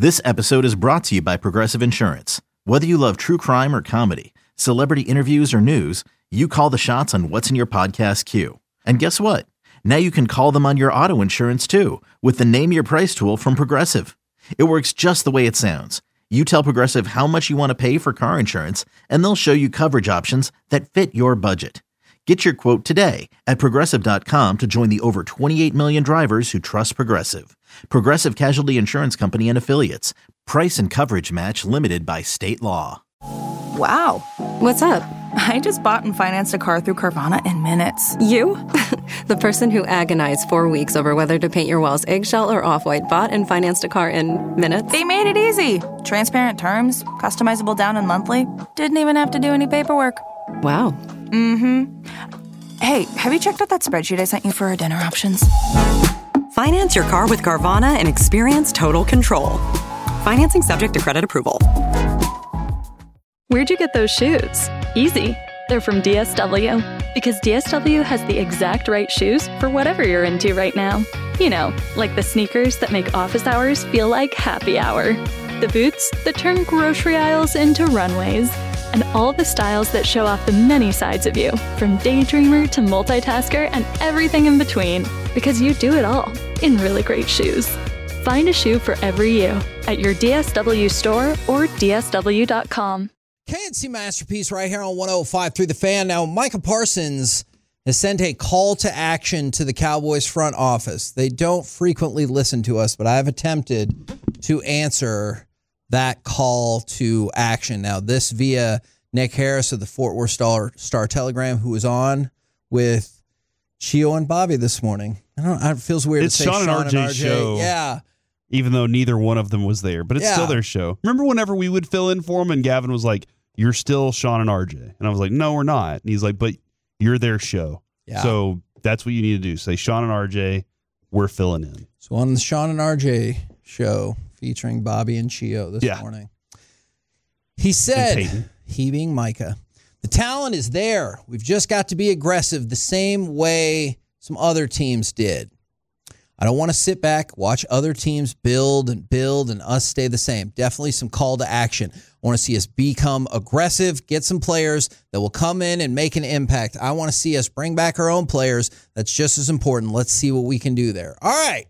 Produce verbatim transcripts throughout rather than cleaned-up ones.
This episode is brought to you by Progressive Insurance. Whether you love true crime or comedy, celebrity interviews or news, you call the shots on what's in your podcast queue. And guess what? Now you can call them on your auto insurance too with the Name Your Price tool from Progressive. It works just the way it sounds. You tell Progressive how much you want to pay for car insurance, and they'll show you coverage options that fit your budget. Get your quote today at Progressive dot com to join the over twenty-eight million drivers who trust Progressive. Progressive Casualty Insurance Company and Affiliates. Price and coverage match limited by state law. Wow. What's up? I just bought and financed a car through Carvana in minutes. You? The person who agonized four weeks over whether to paint your walls eggshell or off-white bought and financed a car in minutes? They made it easy. Transparent terms, customizable down and monthly. Didn't even have to do any paperwork. Wow. Mm-hmm. Hey, have you checked out that spreadsheet I sent you for our dinner options? Finance your car with Carvana and experience total control. Financing subject to credit approval. Where'd you get those shoes? Easy. They're from D S W. Because D S W has the exact right shoes for whatever you're into right now. You know, like the sneakers that make office hours feel like happy hour. The boots that turn grocery aisles into runways. And all the styles that show off the many sides of you, from daydreamer to multitasker and everything in between. Because you do it all in really great shoes. Find a shoe for every you at your D S W store or D S W dot com. K N C Masterpiece right here on one oh five through the Fan. Now, Micah Parsons has sent a call to action to the Cowboys front office. They don't frequently listen to us, but I've attempted to answer that call to action. Now, this via Nick Harris of the Fort Worth Star, Star Telegram, who was on with Chio and Bobby this morning. I don't know, it feels weird it's to say Sean, Sean and R J and R J. show. Yeah. Even though neither one of them was there, but it's Yeah. still their show. Remember whenever we would fill in for him and Gavin was like, "You're still Sean and R J." And I was like, "No, we're not." And he's like, "But you're their show." Yeah. So that's what you need to do. Say Sean and R J, we're filling in. So on the Sean and R J show featuring Bobby and Chio this Yeah. morning, he said, he being Micah, the talent is there. We've just got to be aggressive the same way some other teams did. I don't want to sit back, watch other teams build and build and us stay the same. Definitely some call to action. I want to see us become aggressive, get some players that will come in and make an impact. I want to see us bring back our own players. That's just as important. Let's see what we can do there. All right.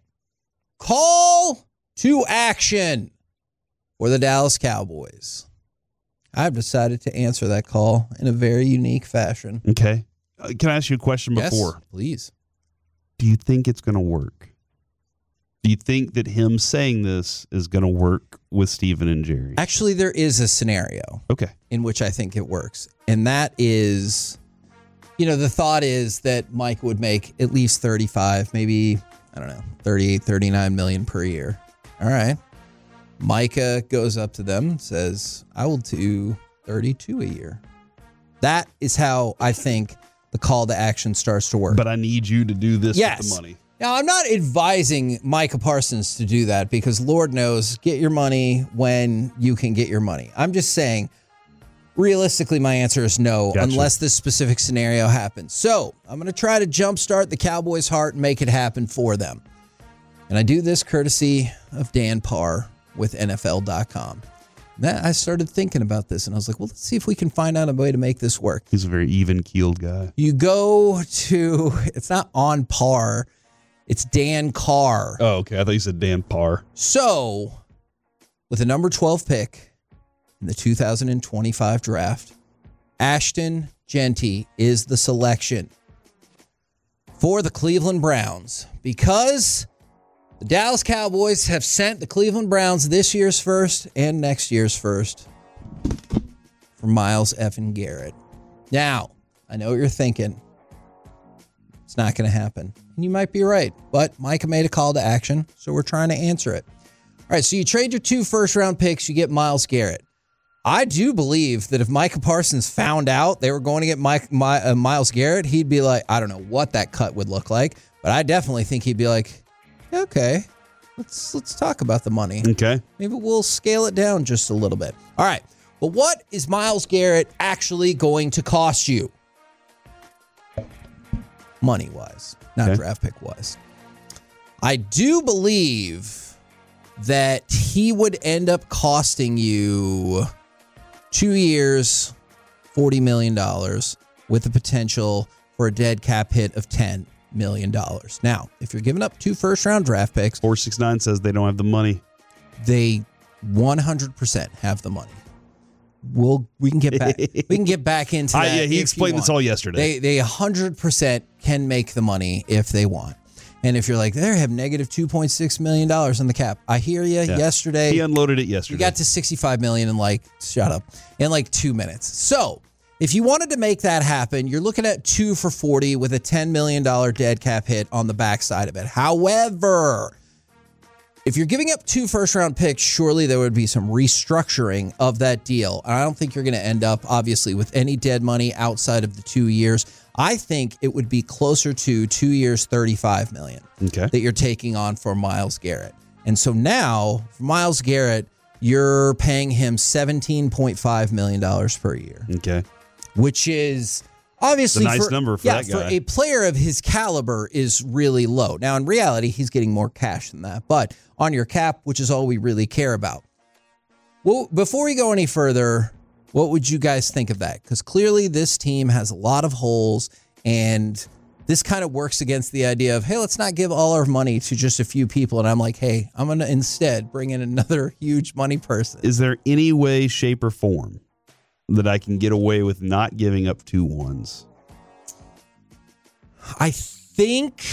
Call to action for the Dallas Cowboys. I've decided to answer that call in a very unique fashion. Okay. Uh, can I ask you a question Yes, before? please. Do you think it's going to work? Do you think that him saying this is going to work with Steven and Jerry? Actually, there is a scenario Okay. in which I think it works. And that is, you know, the thought is that Mike would make at least thirty-five, maybe, I don't know, thirty-eight, thirty-nine million per year. All right. Micah goes up to them and says, I will do thirty-two a year. That is how I think the call to action starts to work. But I need you to do this Yes. with the money. Now, I'm not advising Micah Parsons to do that because Lord knows, get your money when you can get your money. I'm just saying, realistically, my answer is no, Gotcha. unless this specific scenario happens. So I'm going to try to jumpstart the Cowboys' heart and make it happen for them. And I do this courtesy of Dan Parr with N F L dot com. Then I started thinking about this, and I was like, well, let's see if we can find out a way to make this work. He's a very even-keeled guy. You go to, it's not on par. It's Dan Carr. Oh, okay. I thought you said Dan Parr. So, with the number twelve pick in the two thousand twenty-five draft, Ashton Jeanty is the selection for the Cleveland Browns because the Dallas Cowboys have sent the Cleveland Browns this year's first and next year's first for Myles Effin Garrett. Now, I know what you're thinking. It's not going to happen. And you might be right, but Micah made a call to action, so we're trying to answer it. All right, so you trade your two first-round picks, you get Myles Garrett. I do believe that if Micah Parsons found out they were going to get Mike, My, uh, Myles Garrett, he'd be like, I don't know what that cut would look like, but I definitely think he'd be like, okay, let's let's talk about the money. Okay. Maybe we'll scale it down just a little bit. All right, but what is Myles Garrett actually going to cost you? Money-wise, not Okay. draft pick-wise. I do believe that he would end up costing you two years, forty million dollars, with the potential for a dead cap hit of ten million dollars. Now, if you're giving up two first-round draft picks... four six nine says they don't have the money. They one hundred percent have the money. We'll we can get back we can get back into that. I, yeah, he explained this all yesterday. They they one hundred percent can make the money if they want. And if you're like, they have negative two point six million dollars in the cap. I hear you. Yeah. Yesterday he unloaded it yesterday. You got to sixty-five million dollars in like shut up in like two minutes. So if you wanted to make that happen, you're looking at two for forty with a ten million dollars dead cap hit on the backside of it. However, if you're giving up two first-round picks, surely there would be some restructuring of that deal. I don't think you're going to end up, obviously, with any dead money outside of the two years. I think it would be closer to two years, thirty-five million dollars okay. that you're taking on for Myles Garrett. And so now, for Myles Garrett, you're paying him seventeen point five million dollars per year. Okay. Which is... Obviously, it's a nice for, number for yeah, that guy. For a player of his caliber is really low. Now, in reality, he's getting more cash than that. But on your cap, which is all we really care about. Well, before we go any further, what would you guys think of that? Because clearly this team has a lot of holes, and this kind of works against the idea of, hey, let's not give all our money to just a few people. And I'm like, hey, I'm going to instead bring in another huge money person. Is there any way, shape, or form that I can get away with not giving up two ones? I think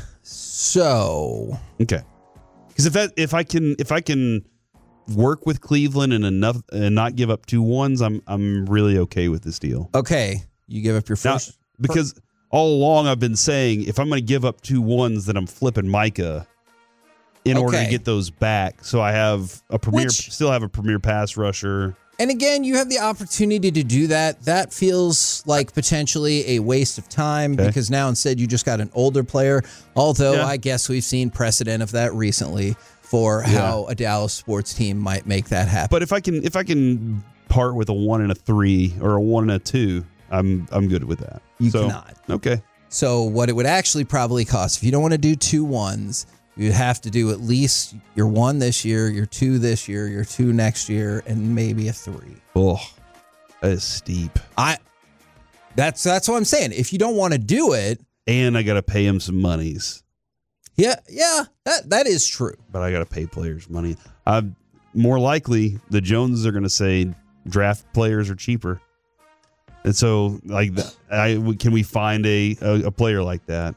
so. Okay. Because if that if I can if I can work with Cleveland and enough and not give up two ones, I'm I'm really okay with this deal. Okay. You give up your first now, because first. all along I've been saying if I'm going to give up two ones, then I'm flipping Micah in okay. order to get those back. So I have a premier Which, still have a premier pass rusher. And again, you have the opportunity to do that. That feels like potentially a waste of time okay. because now instead you just got an older player. Although yeah. I guess we've seen precedent of that recently for yeah. how a Dallas sports team might make that happen. But if I can if I can part with a one and a three or a one and a two, I'm I'm good with that. You so, cannot. Okay. So what it would actually probably cost, if you don't want to do two ones, you have to do at least your one this year, your two this year, your two next year, and maybe a three. Oh, that is steep. I. That's that's what I'm saying. If you don't want to do it, and I got to pay him some monies. Yeah, yeah, that that is true. But I got to pay players money. Uh, more likely, the Joneses are going to say draft players are cheaper, and so like, I can we find a a, a player like that?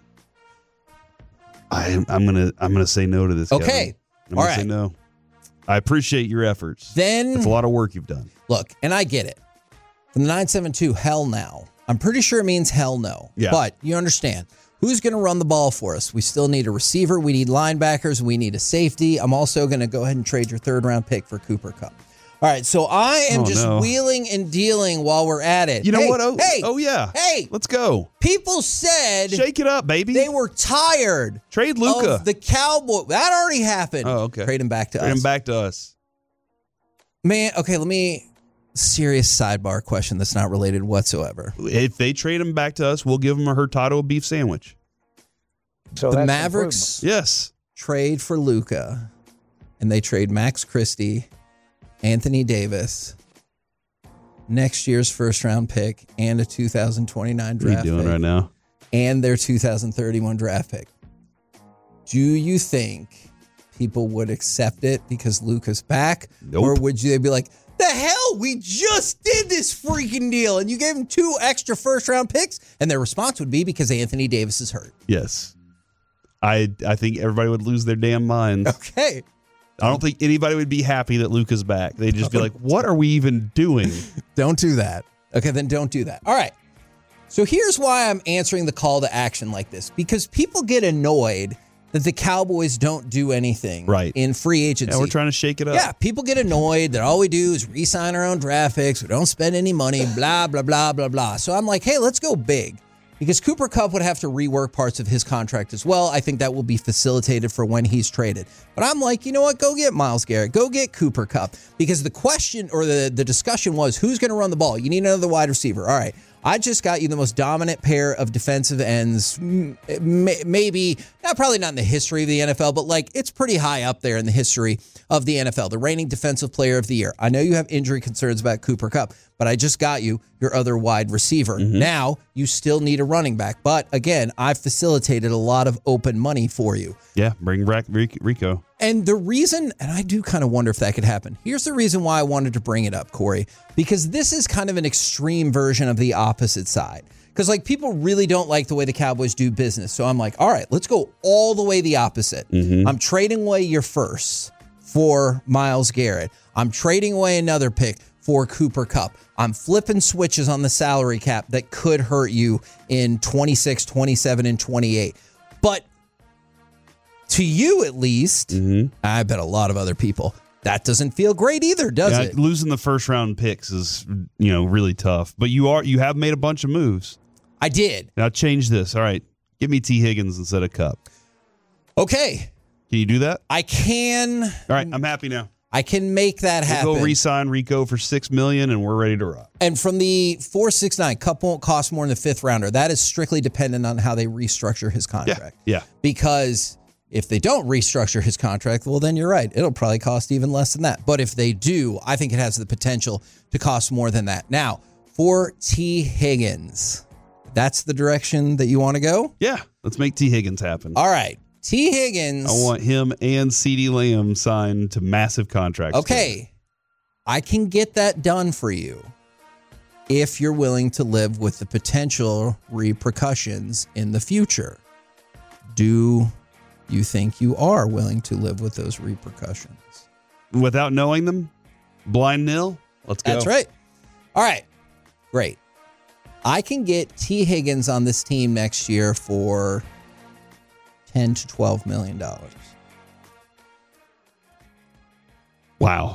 I, I'm gonna I'm gonna say no to this. Okay, Kevin. I'm all gonna right. Say no. I appreciate your efforts. Then it's a lot of work you've done. Look, and I get it. From the nine seven two, hell no. I'm pretty sure it means hell no. Yeah. But you understand who's going to run the ball for us? We still need a receiver. We need linebackers. We need a safety. I'm also going to go ahead and trade your third round pick for Cooper Kupp. All right, so I am oh, just no. wheeling and dealing while we're at it. You know hey, what? Oh, hey, oh yeah. Hey, let's go. People said shake it up, baby. They were tired. Trade Luka. Of the Cowboy. That already happened. Oh, okay. Trade him back to Trade us. him back to us. Man, okay, let me serious sidebar question that's not related whatsoever. If they trade him back to us, we'll give him a Hurtado beef sandwich. So the Mavericks yes. trade for Luka, and they trade Max Christie, Anthony Davis, next year's first round pick, and a two thousand twenty-nine draft pick. What are you doing pick, right now? And their two thousand thirty-one draft pick. Do you think people would accept it because Luka's back? Nope. Or would they be like, the hell, we just did this freaking deal and you gave him two extra first round picks? And their response would be because Anthony Davis is hurt. Yes. I I think everybody would lose their damn minds. Okay. I don't think anybody would be happy that Luka's back. They'd just be like, what are we even doing? Don't do that. Okay, then don't do that. All right. So here's why I'm answering the call to action like this. Because people get annoyed that the Cowboys don't do anything right. in free agency. Yeah, we're trying to shake it up. Yeah, people get annoyed that all we do is re-sign our own draft picks. We don't spend any money, blah, blah, blah, blah, blah. So I'm like, hey, let's go big. Because Cooper Kupp would have to rework parts of his contract as well. I think that will be facilitated for when he's traded. But I'm like, you know what? Go get Myles Garrett. Go get Cooper Kupp. Because the question or the, the discussion was, who's going to run the ball? You need another wide receiver. All right. I just got you the most dominant pair of defensive ends, maybe, not probably not in the history of the N F L, but like it's pretty high up there in the history of the N F L, the reigning defensive player of the year. I know you have injury concerns about Cooper Kupp, but I just got you your other wide receiver. Mm-hmm. Now you still need a running back. But again, I've facilitated a lot of open money for you. Yeah, bring back Rico. And the reason, and I do kind of wonder if that could happen. Here's the reason why I wanted to bring it up, Corey, because this is kind of an extreme version of the opposite side. Because like people really don't like the way the Cowboys do business. So I'm like, all right, let's go all the way the opposite. Mm-hmm. I'm trading away your first for Myles Garrett. I'm trading away another pick for Cooper Kupp. I'm flipping switches on the salary cap that could hurt you in twenty-six, twenty-seven, and twenty-eight. But to you, at least, mm-hmm. I bet a lot of other people, that doesn't feel great either, does yeah, it? Losing the first round picks is, you know, really tough. But you are you have made a bunch of moves. I did. Now change this. All right, give me T. Higgins instead of Kupp. Okay. Can you do that? I can. All right, I'm happy now. I can make that happen. We'll go re-sign Rico for six million dollars, and we're ready to rock. And from the four six nine, Kupp won't cost more than the fifth rounder. That is strictly dependent on how they restructure his contract. Yeah. yeah. Because if they don't restructure his contract, well, then you're right. It'll probably cost even less than that. But if they do, I think it has the potential to cost more than that. Now, for T. Higgins, that's the direction that you want to go? Yeah. Let's make T. Higgins happen. All right. T. Higgins. I want him and CeeDee Lamb signed to massive contracts. Okay. Together. I can get that done for you if you're willing to live with the potential repercussions in the future. Do you think you are willing to live with those repercussions? Without knowing them? Blind nil? Let's go. That's right. All right. Great. I can get T. Higgins on this team next year for ten to twelve million dollars. Wow.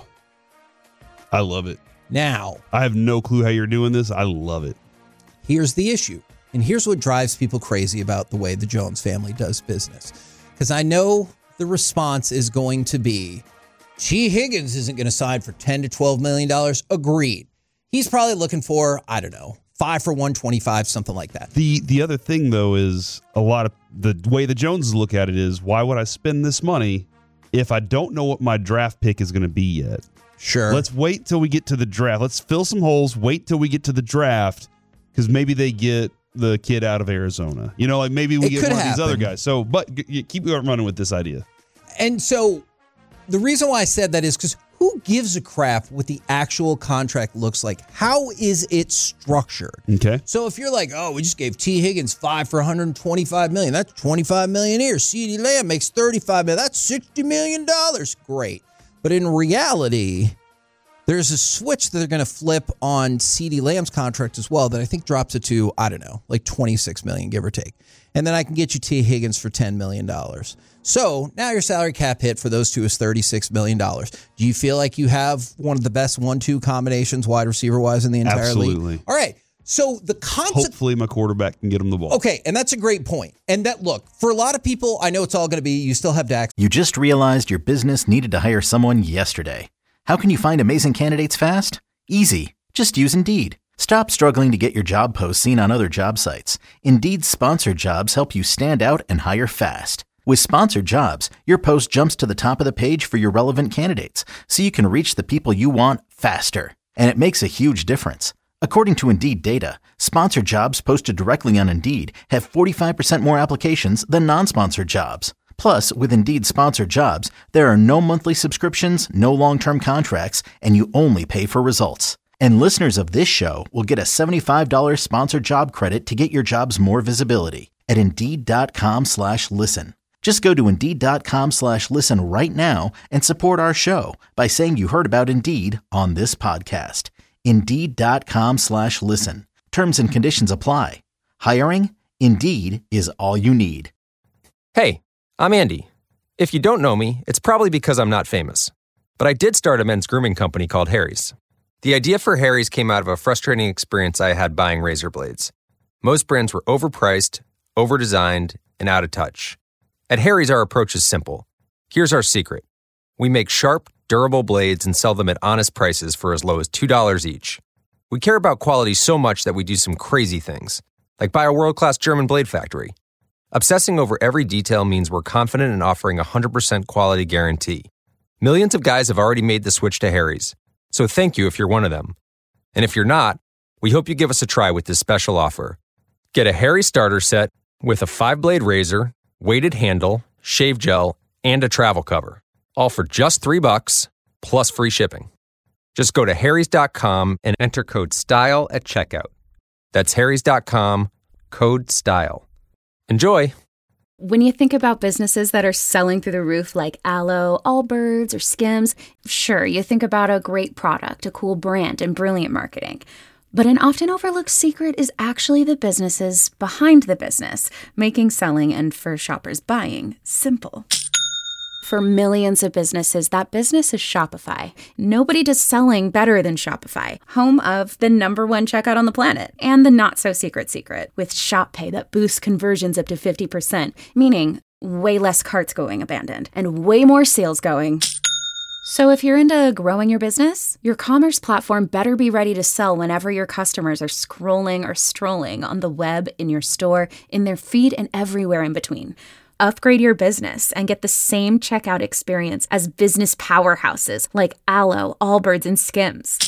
I love it. Now, I have no clue how you're doing this. I love it. Here's the issue. And here's what drives people crazy about the way the Jones family does business. Because I know the response is going to be, T. Higgins isn't going to sign for ten to twelve million dollars. Agreed. He's probably looking for, I don't know, five for one twenty-five, something like that. The the other thing, though, is a lot of the way the Joneses look at it is, why would I spend this money if I don't know what my draft pick is going to be yet? Sure. Let's wait till we get to the draft. Let's fill some holes. Wait till we get to the draft, because maybe they get the kid out of Arizona. You know, like maybe we it get one happen. of these other guys. So, but keep running with this idea. And so the reason why I said that is because who gives a crap what the actual contract looks like? How is it structured? Okay. So if you're like, oh, we just gave T. Higgins five for one hundred twenty-five million dollars. That's twenty-five million dollars here. CeeDee Lamb makes thirty-five million dollars. That's sixty million dollars. Great. But in reality, there's a switch that they're going to flip on CeeDee Lamb's contract as well that I think drops it to, I don't know, like twenty-six million dollars, give or take. And then I can get you T. Higgins for ten million dollars. So now your salary cap hit for those two is thirty-six million dollars. Do you feel like you have one of the best one two combinations wide receiver-wise in the entire Absolutely. league? Absolutely. All right. So the concept. Hopefully my quarterback can get him the ball. Okay, and that's a great point. And that, look, for a lot of people, I know it's all going to be, you still have Dak. You just realized your business needed to hire someone yesterday. How can you find amazing candidates fast? Easy. Just use Indeed. Stop struggling to get your job posts seen on other job sites. Indeed's sponsored jobs help you stand out and hire fast. With sponsored jobs, your post jumps to the top of the page for your relevant candidates, so you can reach the people you want faster. And it makes a huge difference. According to Indeed data, sponsored jobs posted directly on Indeed have forty-five percent more applications than non-sponsored jobs. Plus, with Indeed sponsored jobs, there are no monthly subscriptions, no long-term contracts, and you only pay for results. And listeners of this show will get a seventy-five dollars sponsored job credit to get your jobs more visibility at Indeed.com slash listen. Just go to Indeed.com slash listen right now and support our show by saying you heard about Indeed on this podcast. Indeed.com slash listen. Terms and conditions apply. Hiring? Indeed is all you need. Hey, I'm Andy. If you don't know me, it's probably because I'm not famous. But I did start a men's grooming company called Harry's. The idea for Harry's came out of a frustrating experience I had buying razor blades. Most brands were overpriced, overdesigned, and out of touch. At Harry's, our approach is simple. Here's our secret. We make sharp, durable blades and sell them at honest prices for as low as two dollars each. We care about quality so much that we do some crazy things, like buy a world-class German blade factory. Obsessing over every detail means we're confident in offering a one hundred percent quality guarantee. Millions of guys have already made the switch to Harry's, so thank you if you're one of them. And if you're not, we hope you give us a try with this special offer. Get a Harry starter set with a five-blade razor, weighted handle, shave gel, and a travel cover, all for just three bucks plus free shipping. Just go to harrys dot com and enter code STYLE at checkout. That's harrys dot com, code STYLE. Enjoy! When you think about businesses that are selling through the roof like Aloe, Allbirds, or Skims, sure, you think about a great product, a cool brand, and brilliant marketing. But an often overlooked secret is actually the businesses behind the business, making selling and, for shoppers, buying simple. For millions of businesses, that business is Shopify. Nobody does selling better than Shopify, home of the number one checkout on the planet, and the not-so-secret secret, with Shop Pay that boosts conversions up to fifty percent, meaning way less carts going abandoned, and way more sales going. So if you're into growing your business, your commerce platform better be ready to sell whenever your customers are scrolling or strolling on the web, in your store, in their feed, and everywhere in between. Upgrade your business and get the same checkout experience as business powerhouses like Aloe, Allbirds, and Skims.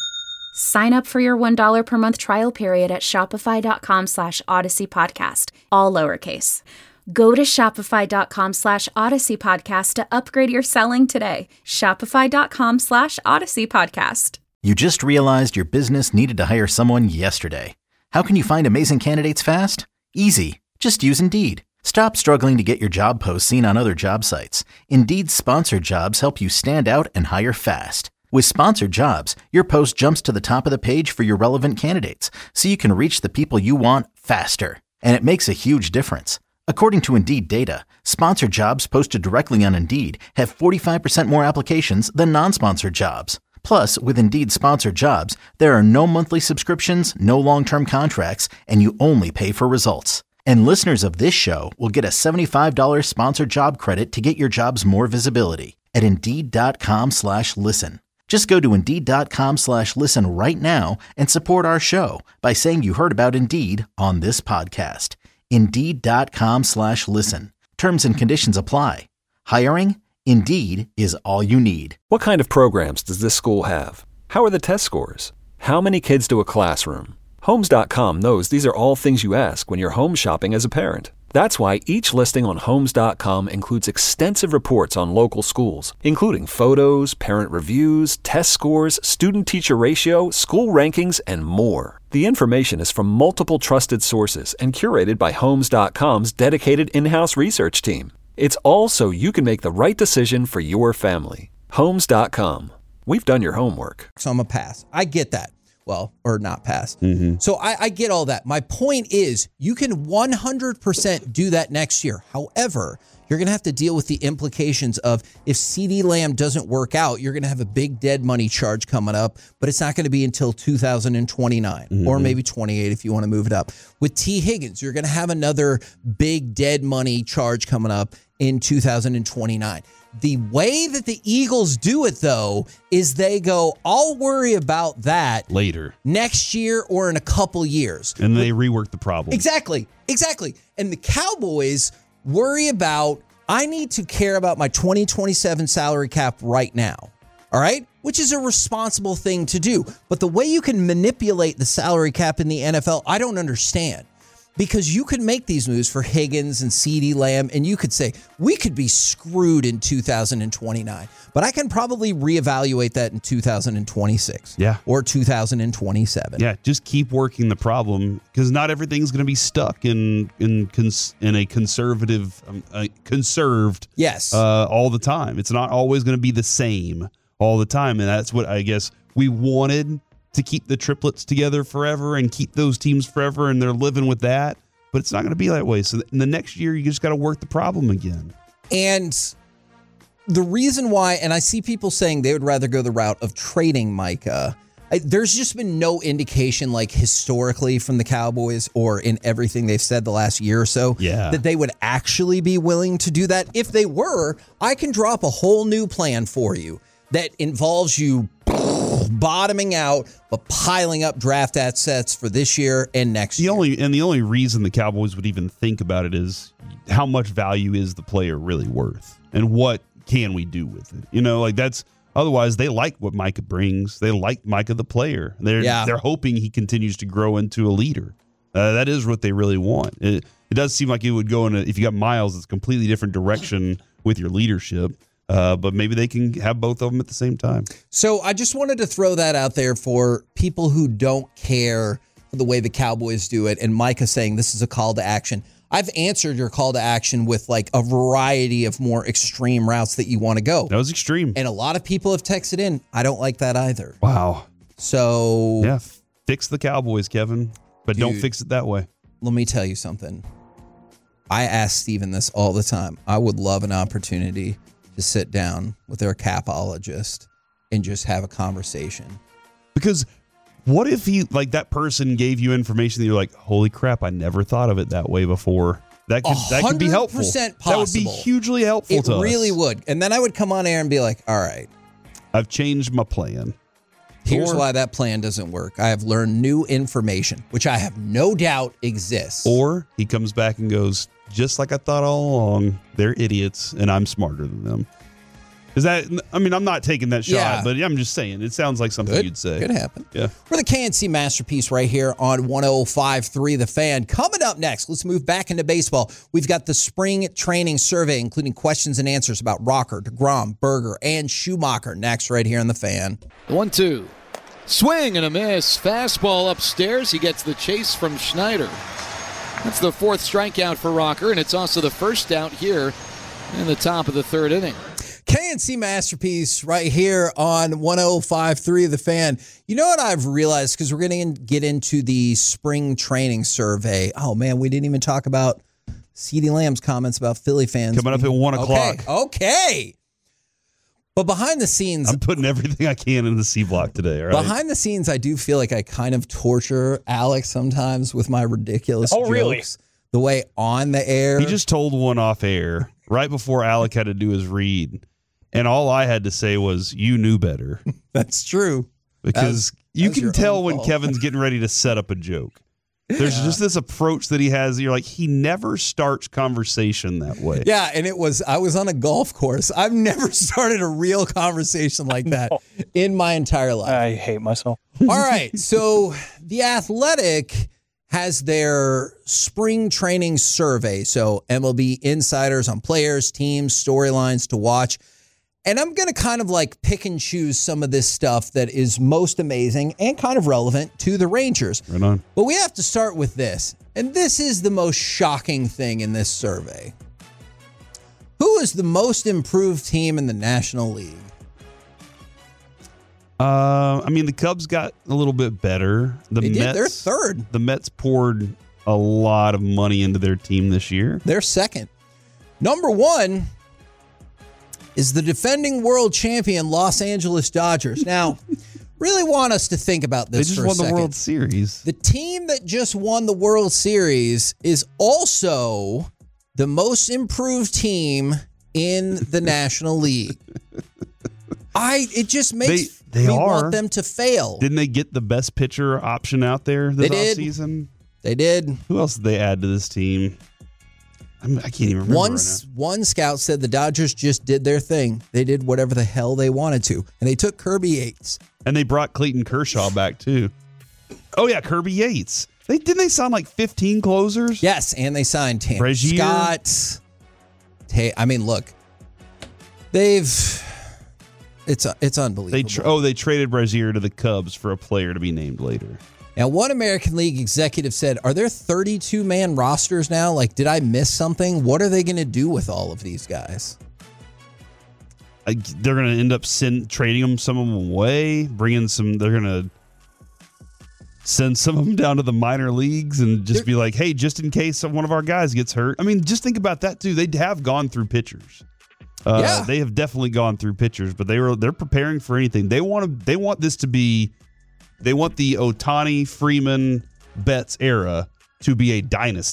Sign up for your one dollar per month trial period at shopify.com slash Odyssey Podcast, all lowercase. Go to shopify.com slash Odyssey Podcast to upgrade your selling today. Shopify.com slash Odyssey Podcast. You just realized your business needed to hire someone yesterday. How can you find amazing candidates fast? Easy. Just use Indeed. Stop struggling to get your job posts seen on other job sites. Indeed's sponsored jobs help you stand out and hire fast. With sponsored jobs, your post jumps to the top of the page for your relevant candidates, so you can reach the people you want faster. And it makes a huge difference. According to Indeed data, sponsored jobs posted directly on Indeed have forty-five percent more applications than non-sponsored jobs. Plus, with Indeed sponsored jobs, there are no monthly subscriptions, no long-term contracts, and you only pay for results. And listeners of this show will get a seventy-five dollars sponsored job credit to get your jobs more visibility at Indeed.com slash listen. Just go to Indeed.com slash listen right now and support our show by saying you heard about Indeed on this podcast. Indeed.com slash listen. Terms and conditions apply. Hiring? Indeed is all you need. What kind of programs does this school have? How are the test scores? How many kids do a classroom? Homes dot com knows these are all things you ask when you're home shopping as a parent. That's why each listing on Homes dot com includes extensive reports on local schools, including photos, parent reviews, test scores, student-teacher ratio, school rankings, and more. The information is from multiple trusted sources and curated by Homes dot com's dedicated in-house research team. It's all so you can make the right decision for your family. Homes dot com. We've done your homework. So I'm a pass. I get that. Well, or not pass. Mm-hmm. So I, I get all that. My point is you can one hundred percent do that next year. However, you're going to have to deal with the implications of if CeeDee Lamb doesn't work out, you're going to have a big dead money charge coming up, but it's not going to be until two thousand twenty-nine mm-hmm. or maybe twenty-eight if you want to move it up. With T. Higgins, you're going to have another big dead money charge coming up in two thousand twenty-nine. The way that the Eagles do it, though, is they go, I'll worry about that later, next year or in a couple years. And they rework the problem. Exactly. Exactly. And the Cowboys worry about, I need to care about my twenty twenty-seven salary cap right now. All right? Which is a responsible thing to do. But the way you can manipulate the salary cap in the N F L, I don't understand. Because you could make these moves for Higgins and CeeDee Lamb, and you could say, we could be screwed in two thousand twenty-nine. But I can probably reevaluate that in two thousand twenty-six. Yeah. Or two thousand twenty-seven. Yeah, just keep working the problem, because not everything's going to be stuck in in cons- in a conservative, um, uh, conserved yes. uh, all the time. It's not always going to be the same all the time, and that's what I guess we wanted to keep the triplets together forever and keep those teams forever, and they're living with that. But it's not going to be that way. So in the next year, you just got to work the problem again. And the reason why, and I see people saying they would rather go the route of trading Micah, I, there's just been no indication, like historically from the Cowboys or in everything they've said the last year or so, yeah. that they would actually be willing to do that. If they were, I can drop a whole new plan for you that involves you bottoming out, but piling up draft assets for this year and next the year. Only, and the only reason the Cowboys would even think about it is how much value is the player really worth, and what can we do with it? You know, like that's otherwise they like what Micah brings. They like Micah the player. They're Yeah. they're hoping he continues to grow into a leader. Uh, that is what they really want. It, it does seem like it would go in a, if you got Miles, it's a completely different direction with your leadership. Uh, but maybe they can have both of them at the same time. So I just wanted to throw that out there for people who don't care for the way the Cowboys do it. And Micah saying this is a call to action. I've answered your call to action with like a variety of more extreme routes that you want to go. That was extreme. And a lot of people have texted in. I don't like that either. Wow. So yeah, fix the Cowboys, Kevin, but Dude, don't fix it that way. Let me tell you something. I ask Steven this all the time. I would love an opportunity to sit down with their capologist and just have a conversation. Because what if he, like that person gave you information that you're like, holy crap, I never thought of it that way before. That could, that could be helpful. one hundred percent That would be possible. hugely helpful It to us. really would. And then I would come on air and be like, all right, I've changed my plan. here's Or- why that plan doesn't work. I have learned new information, which I have no doubt exists. Or he comes back and goes, just like I thought all along, they're idiots and I'm smarter than them. Is that, I mean, I'm not taking that shot, Yeah. but I'm just saying, it sounds like something Could- you'd say. Could happen. Yeah. We're the K N C Masterpiece right here on one oh five point three The Fan. Coming up next, let's move back into baseball. We've got the spring training survey, including questions and answers about Rocker, DeGrom, Berger, and Schumacher next right here on The Fan. One, two. Swing and a miss. Fastball upstairs. He gets the chase from Schneider. That's the fourth strikeout for Rocker, and it's also the first out here in the top of the third inning. K N C Masterpiece right here on one oh five point three The Fan. You know what I've realized, because we're going to get into the spring training survey. Oh, man, we didn't even talk about CeeDee Lamb's comments about Philly fans. Coming up at one o'clock. Okay, okay. But behind the scenes, I'm putting everything I can in the C block today. All right? behind the scenes, I do feel like I kind of torture Alex sometimes with my ridiculous Oh, jokes. really? The way on the air. He just told one off air right before Alec had to do his read. And all I had to say was, you knew better. That's true. Because That was- you that was can your tell own when fault. Kevin's getting ready to set up a joke. There's just this approach that he has. You're like, he never starts conversation that way. Yeah, and it was, I was on a golf course. I've never started a real conversation like that in my entire life. I hate myself. All right, so The Athletic has their spring training survey. So M L B insiders on players, teams, storylines to watch. And I'm going to kind of like pick and choose some of this stuff that is most amazing and kind of relevant to the Rangers. Right on. But we have to start with this. And this is the most shocking thing in this survey. Who is the most improved team in the National League? Uh, I mean, the Cubs got a little bit better. The They did. Mets, They're third. The Mets poured a lot of money into their team this year. They're second. Number one is the defending world champion Los Angeles Dodgers. Now, really want us to think about They this just for a won the second. World Series. The team that just won the World Series is also the most improved team in the National League. I it just makes They- they me are. want them to fail. Didn't they get the best pitcher option out there this They did. offseason? They did. Who else did they add to this team? I'm, I can't even remember One, right now. one scout said the Dodgers just did their thing. They did whatever the hell they wanted to. And they took Kirby Yates. And they brought Clayton Kershaw back too. Oh yeah, Kirby Yates. They didn't they sign like fifteen closers? Yes, and they signed Tanner Brazier. Scott. Ta- I mean, look, they've it's it's unbelievable. They tr- oh they traded Brazier to the Cubs for a player to be named later. Now, one American League executive said, "Are there thirty-two man rosters now? Like, did I miss something? What are they going to do with all of these guys?" I, they're going to end up send, trading them some of them away, bringing some. They're going to send some of them down to the minor leagues and just be like, "Hey, just in case one of our guys gets hurt." I mean, just think about that too. They have gone through pitchers. Uh, Yeah. they have definitely gone through pitchers, but they were they're preparing for anything. They want to. They want this to be. They want the Ohtani, Freeman, Betts era to be a dynasty.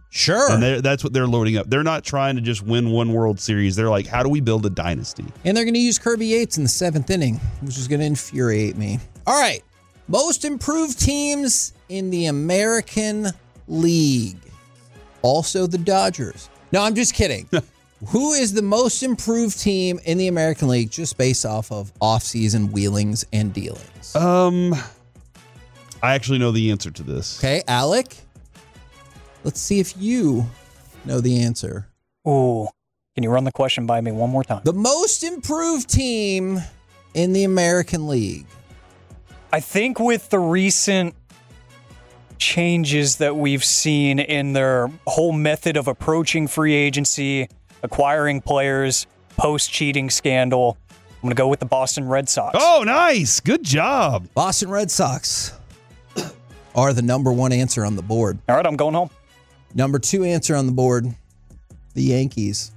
Sure. And that's what they're loading up. They're not trying to just win one World Series. They're like, how do we build a dynasty? And they're going to use Kirby Yates in the seventh inning, which is going to infuriate me. All right. Most improved teams in the American League. Also the Dodgers. No, I'm just kidding. Who is the most improved team in the American League just based off of offseason wheelings and dealings? Um, I actually know the answer to this. Okay, Alec, let's see if you know the answer. Ooh, can you run the question by me one more time? The most improved team in the American League. I think with the recent changes that we've seen in their whole method of approaching free agency, acquiring players, post-cheating scandal, I'm going to go with the Boston Red Sox. Oh, nice. Good job. Boston Red Sox are the number one answer on the board. All right, I'm going home. Number two answer on the board, the Yankees.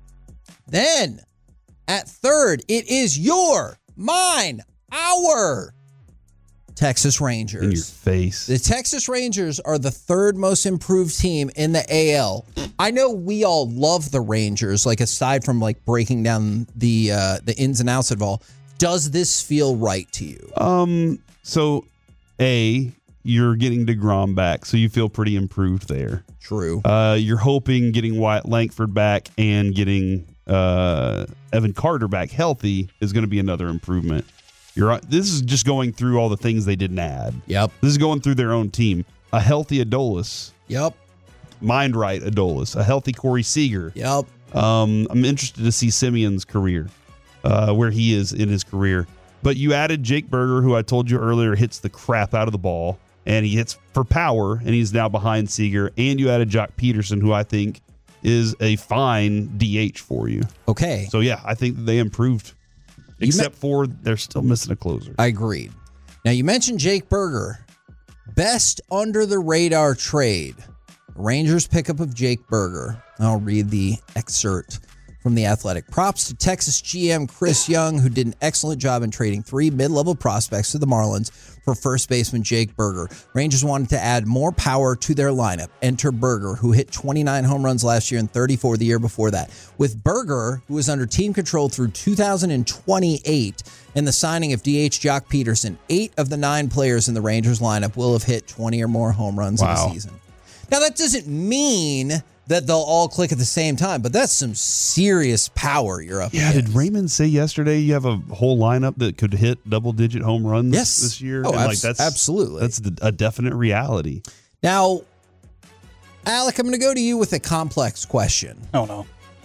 Then, at third, it is your, mine, our Texas Rangers. In your face. The Texas Rangers are the third most improved team in the A L. I know we all love the Rangers, like aside from like breaking down the uh, the ins and outs of it all. Does this feel right to you? Um. So, A, you're getting DeGrom back, so you feel pretty improved there. True. Uh, you're hoping getting Wyatt Langford back and getting uh, Evan Carter back healthy is going to be another improvement. You're, this is just going through all the things they didn't add. Yep. This is going through their own team. A healthy Adolis. Yep. Mind right Adolis. A healthy Corey Seager. Yep. Um, I'm interested to see Simeon's career, uh, where he is in his career. But you added Jake Berger, who I told you earlier hits the crap out of the ball, and he hits for power, and he's now behind Seager. And you added Jock Peterson, who I think is a fine D H for you. Okay. So, yeah, I think they improved. Except me- for they're still missing a closer. I agreed. Now, you mentioned Jake Berger. Best under the radar trade. Rangers pickup of Jake Berger. I'll read the excerpt from The Athletic. Props to Texas G M Chris Young, who did an excellent job in trading three mid-level prospects to the Marlins for first baseman Jake Berger. Rangers wanted to add more power to their lineup. Enter Berger, who hit twenty-nine home runs last year and thirty-four the year before that. With Berger, who was under team control through two thousand twenty-eight, and the signing of D H Jock Peterson, eight of the nine players in the Rangers lineup will have hit twenty or more home runs wow. in a season. Now, that doesn't mean that they'll all click at the same time, but that's some serious power you're up Yeah, against. did Raymond say yesterday you have a whole lineup that could hit double-digit home runs yes. this year? Oh, and abs- like that's absolutely. That's the, a definite reality. Now, Alec, I'm going to go to you with a complex question. Oh, no.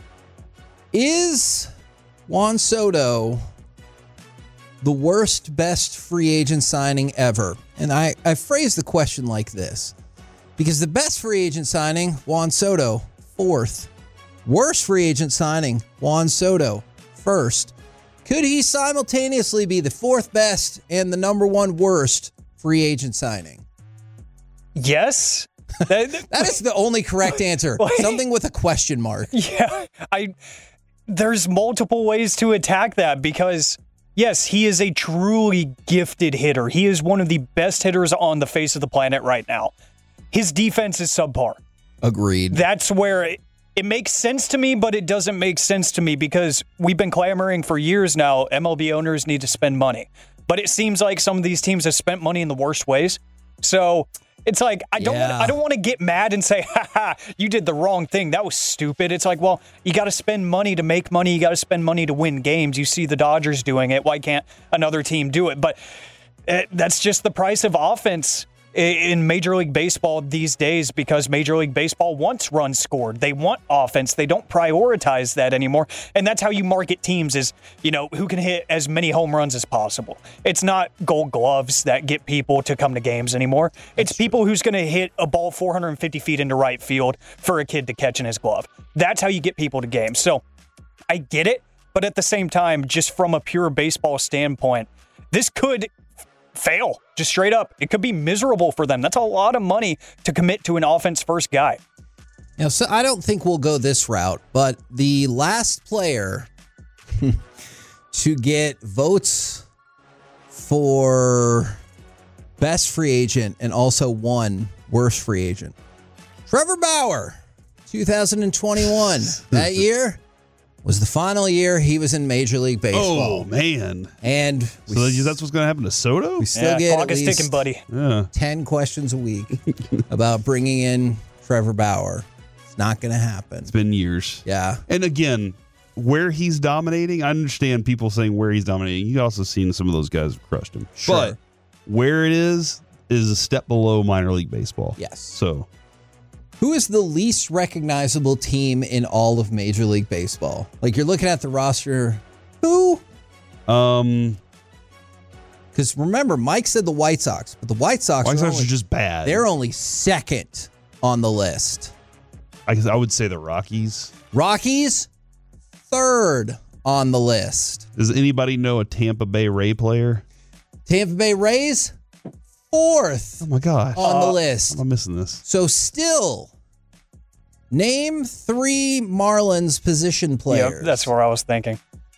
Is Juan Soto the worst, best free agent signing ever? And I, I phrase the question like this. Because the best free agent signing, Juan Soto, fourth. Worst free agent signing, Juan Soto, first. Could he simultaneously be the fourth best and the number one worst free agent signing? Yes. That is the only correct answer. Something with a question mark. Yeah. I. There's multiple ways to attack that because, yes, he is a truly gifted hitter. He is one of the best hitters on the face of the planet right now. His defense is subpar. Agreed. That's where it, it makes sense to me, but it doesn't make sense to me because we've been clamoring for years now, M L B owners need to spend money. But it seems like some of these teams have spent money in the worst ways. So it's like, I don't, Yeah. I don't want to get mad and say, ha ha, you did the wrong thing. That was stupid. It's like, well, you got to spend money to make money. You got to spend money to win games. You see the Dodgers doing it. Why can't another team do it? But it, that's just the price of offense in Major League Baseball these days because Major League Baseball wants runs scored. They want offense. They don't prioritize that anymore. And that's how you market teams is, you know, who can hit as many home runs as possible. It's not gold gloves that get people to come to games anymore. It's that's people true. Who's going to hit a ball four hundred fifty feet into right field for a kid to catch in his glove. That's how you get people to games. So I get it. But at the same time, just from a pure baseball standpoint, this could fail, just straight up. It could be miserable for them. That's a lot of money to commit to an offense-first guy. You know, so I don't think we'll go this route, but the last player to get votes for best free agent and also won worst free agent, Trevor Bauer, two thousand twenty-one. That year was the final year he was in Major League Baseball. Oh, man. And we, so that's what's going to happen to Soto? we still Yeah, get clock at is least ticking, buddy. Yeah. ten questions a week about bringing in Trevor Bauer. It's not going to happen. It's been years. Yeah. And again, where he's dominating, I understand people saying where he's dominating. You also seen some of those guys have crushed him. Sure. But where it is, is a step below minor league baseball. Yes. So, who is the least recognizable team in all of Major League Baseball? Like, you're looking at the roster. Who? um, Because remember, Mike said the White Sox, but the White Sox, White are, Sox only, are just bad. they're only second on the list. I, guess I would say the Rockies. Rockies, third on the list. Does anybody know a Tampa Bay Ray player? Tampa Bay Rays, fourth Oh, my God. on the How list. am I missing this? So still, name three Marlins position players. Yep, that's where I was thinking.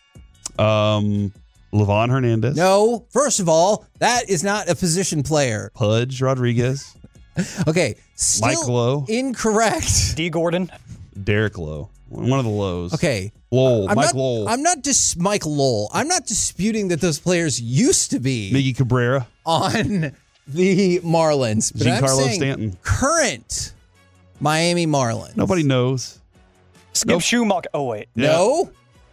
Um, Levon Hernandez. No, first of all, that is not a position player. Pudge Rodriguez. Okay, still Mike Lowe. incorrect. D. Gordon. Derek Lowe. One of the Lows. Okay. Lowell. I'm Mike not, Lowell. I'm not dis- Mike Lowell. I'm not disputing that those players used to be Miggy Cabrera. on the Marlins. But I'm Giancarlo saying Stanton. current Miami Marlins. Nobody knows. Skip Nope. Schumacher. Oh, wait. No,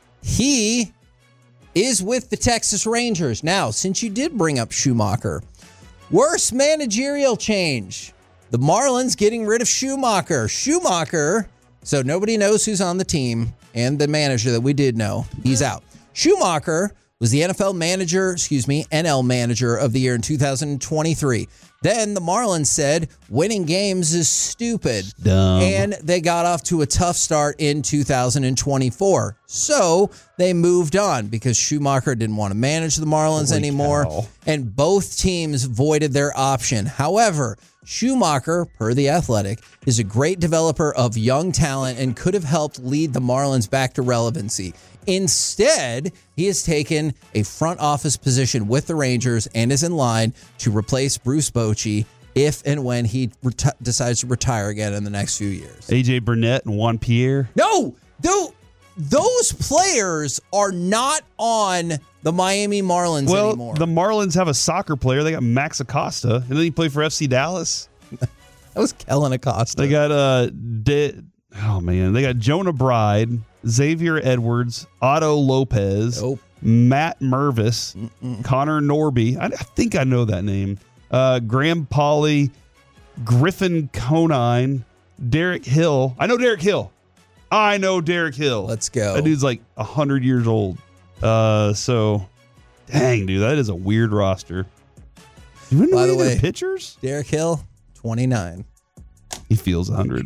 he is with the Texas Rangers. Now, since you did bring up Schumacher, worst managerial change. The Marlins getting rid of Schumacher. Schumacher, so nobody knows who's on the team, and the manager that we did know, he's out. Schumacher was the N F L manager, excuse me, N L manager of the year in two thousand twenty-three. Then the Marlins said winning games is stupid. Dumb. And they got off to a tough start in two thousand twenty-four. So they moved on because Schumacher didn't want to manage the Marlins Holy anymore. cow. And both teams voided their option. However, Schumacher, per The Athletic, is a great developer of young talent and could have helped lead the Marlins back to relevancy. Instead, he has taken a front office position with the Rangers and is in line to replace Bruce Bochy if and when he reti- decides to retire again in the next few years. A J Burnett and Juan Pierre. No, though those players are not on the Miami Marlins Well, anymore. the Marlins have a soccer player. They got Max Acosta, and then he played for F C Dallas. That was Kellen Acosta. They got uh, De- oh man, they got Jonah Bride, Xavier Edwards, Otto Lopez, Nope. Matt Mervis, Connor Norby. I, I think I know that name. Uh, Graham Pauley, Griffin Conine, Derek Hill. I know Derek Hill. I know Derek Hill. Let's go. That dude's like a hundred years old. Uh, so, dang, dude, that is a weird roster. You wouldn't By the know any of way- their pitchers? Derek Hill, twenty-nine. He feels a hundred.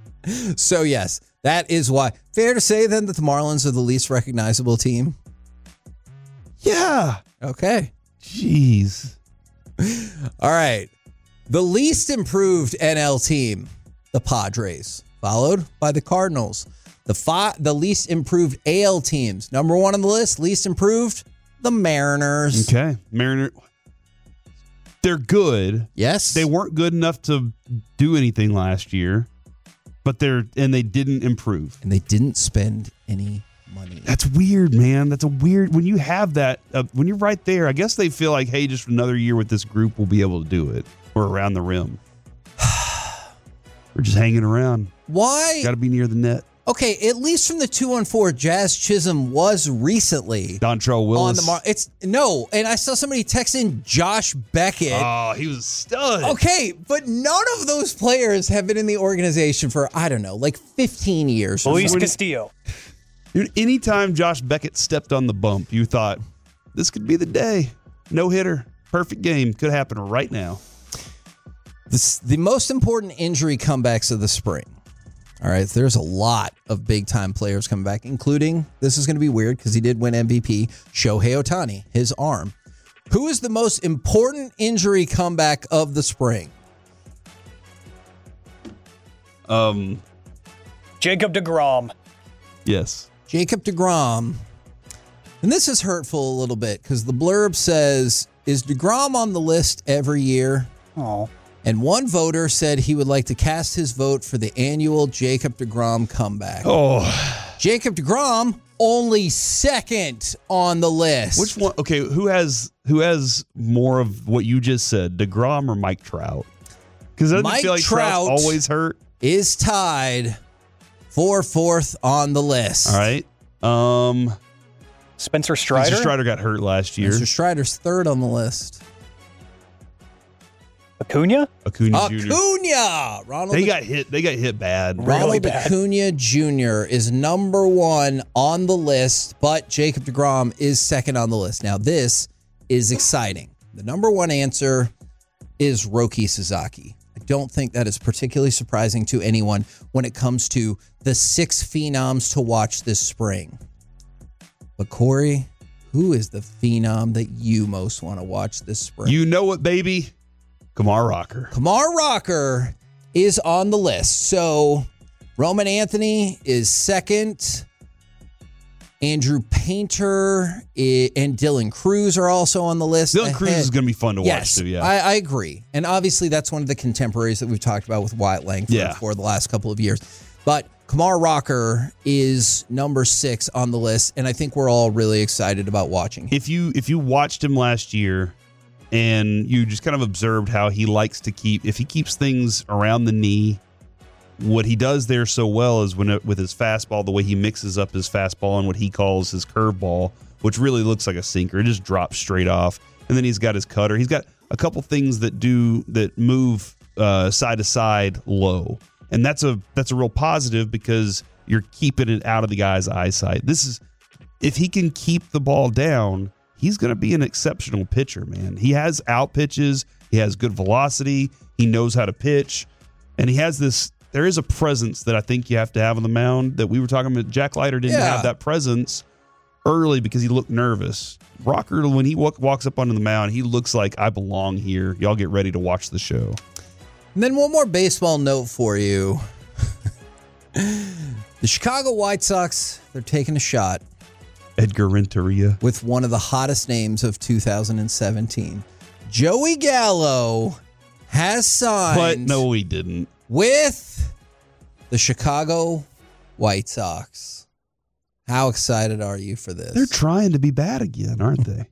So, yes, that is why. Fair to say, then, that the Marlins are the least recognizable team? Yeah. Okay. Jeez. All right. The least improved N L team, the Padres, followed by the Cardinals. The fi- the least improved A L teams. Number one on the list, least improved, the Mariners. Okay. Mariner. They're good. Yes. They weren't good enough to do anything last year, but they're, and they didn't improve. And they didn't spend any money. That's weird, man. That's a weird, when you have that, uh, when you're right there, I guess they feel like, hey, just another year with this group, we'll be able to do it. We're around the rim. We're just hanging around. Why? Got to be near the net. Okay, at least from the two one four, Jazz Chisholm was recently Dontrell Willis. on the mark. It's no, and I saw somebody text in Josh Beckett. Oh, he was a stud. Okay, but none of those players have been in the organization for, I don't know, like fifteen years. or Luis something. Castillo. Dude, anytime Josh Beckett stepped on the bump, you thought, this could be the day. No hitter. Perfect game. Could happen right now. This, the most important injury comebacks of the spring. All right, there's a lot of big-time players coming back, including, this is going to be weird because he did win M V P, Shohei Ohtani, his arm. Who is the most important injury comeback of the spring? Um, Jacob deGrom. Yes. Jacob deGrom. And this is hurtful a little bit because the blurb says, is deGrom on the list every year? Oh. And one voter said he would like to cast his vote for the annual Jacob deGrom comeback. Oh. Jacob deGrom, only second on the list. Which one? Okay, who has who has more of what you just said, DeGrom or Mike Trout? Because doesn't it feel like Trout Trout's always hurt? Is tied for fourth on the list. All right. Um, Spencer Strider? Spencer Strider got hurt last year. Spencer Strider's third on the list. Acuna? Acuna Junior Acuna! Ronald They got hit. They got hit bad. Ronald Really bad. Acuna Junior is number one on the list, but Jacob deGrom is second on the list. Now, this is exciting. The number one answer is Roki Sasaki. I don't think that is particularly surprising to anyone when it comes to the six phenoms to watch this spring. But Corey, who is the phenom that you most want to watch this spring? You know it, baby. Kumar Rocker. Kumar Rocker is on the list. So Roman Anthony is second. Andrew Painter and Dylan Cruz are also on the list. Dylan Cruz is going to be fun to yes, watch too, yeah. I, I agree. And obviously that's one of the contemporaries that we've talked about with Wyatt Langford Yeah. for the last couple of years. But Kumar Rocker is number six on the list, and I think we're all really excited about watching him. If you if you watched him last year and you just kind of observed how he likes to keep, if he keeps things around the knee, what he does there so well is when it, with his fastball, the way he mixes up his fastball and what he calls his curveball, which really looks like a sinker. It just drops straight off. And then he's got his cutter. He's got a couple things that do that move uh, side to side low. And that's a that's a real positive because you're keeping it out of the guy's eyesight. This is, if he can keep the ball down, he's going to be an exceptional pitcher, man. He has out pitches. He has good velocity. He knows how to pitch. And he has this, there is a presence that I think you have to have on the mound that we were talking about. Jack Leiter didn't Yeah. have that presence early because he looked nervous. Rocker, when he walk, walks up onto the mound, he looks like, I belong here. Y'all get ready to watch the show. And then one more baseball note for you. The Chicago White Sox, they're taking a shot Edgar Renteria with one of the hottest names of two thousand seventeen. Joey Gallo has signed But no, he didn't. with the Chicago White Sox. How excited are you for this? They're trying to be bad again, aren't they?